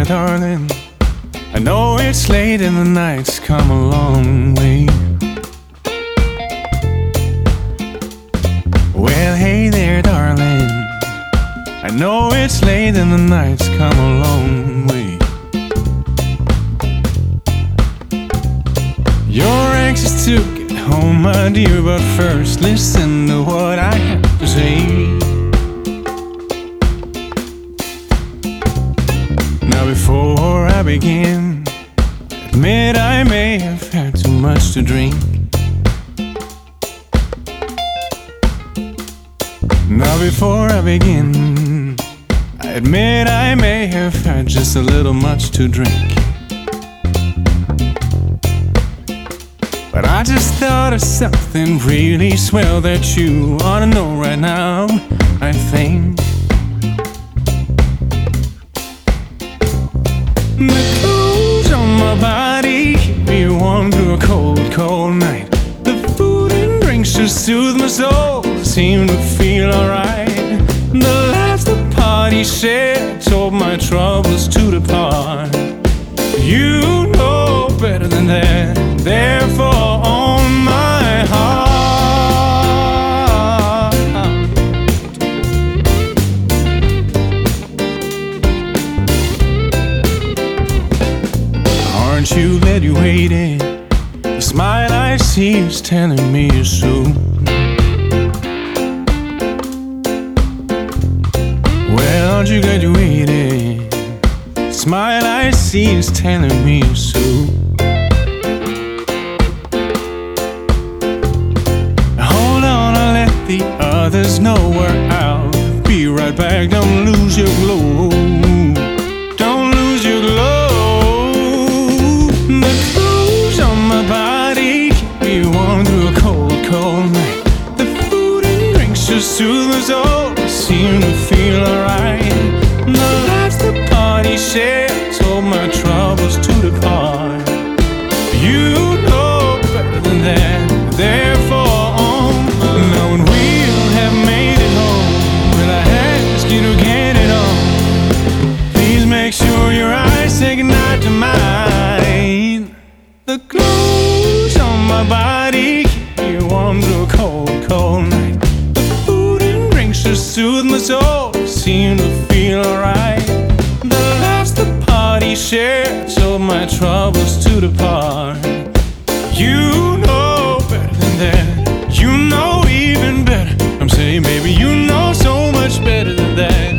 darling. I know it's late and the night's come a long way. Well, hey there, darling. I know it's late and the night's come a long way. You're anxious to get home, my dear, but first listen to what I have to say. Now before I begin, admit I may have had too much to drink. Now before I begin, I admit I may have had just a little much to drink. But I just thought of something really swell that you ought to know right now, I think. The clothes on my body keep me warm through a cold, cold night. The food and drinks just soothe my soul, seem to feel alright. The laughs the party shared told my troubles to depart. You know better than that, therefore on my heart. Aren't you glad you waited? The smile I see is telling me you're soon. Well, aren't you glad you waited? The smile I see is telling me you're soon. Hold on, I'll let the others know we're out. Be right back, don't lose your glow. Don't lose your glow. The clothes on my body keep me warm through a cold, cold night. The food and drinks just soothe my soul, seem to feel alright. The laughs the party shared told my troubles to depart. You know better than that, therefore on. Now when we'll have made it home, will I ask you to get it on? Please make sure your eyes say goodnight to mine. The clothes on my body keep me warm through a cold, cold night. The food and drinks just soothe my soul, seem to feel alright. The laughs the party shared told my troubles to depart. You know better than that, you know even better. I'm saying, baby, you know so much better than that.